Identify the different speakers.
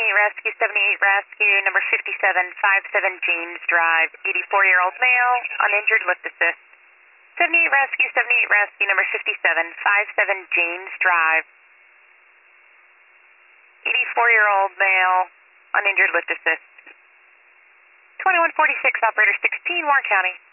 Speaker 1: Rescue, 78 Rescue, number 5757 James Drive, 84-year-old male, uninjured, lift assist. 78 Rescue, number 5757 James Drive, 84-year-old male, uninjured, lift assist. 2146, operator 16, Warren County.